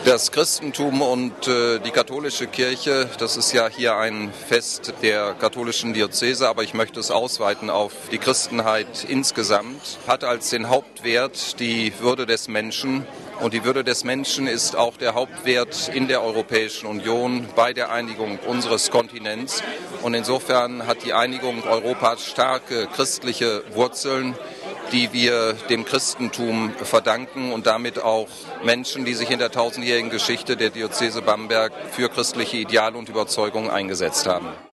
Das Christentum und die katholische Kirche, das ist ja hier ein Fest der katholischen Diözese, aber ich möchte es ausweiten auf die Christenheit insgesamt, hat als den Hauptwert die Würde des Menschen. Und die Würde des Menschen ist auch der Hauptwert in der Europäischen Union bei der Einigung unseres Kontinents. Und insofern hat die Einigung Europas starke christliche Wurzeln, die wir dem Christentum verdanken und damit auch Menschen, die sich in der tausendjährigen Geschichte der Diözese Bamberg für christliche Ideale und Überzeugungen eingesetzt haben.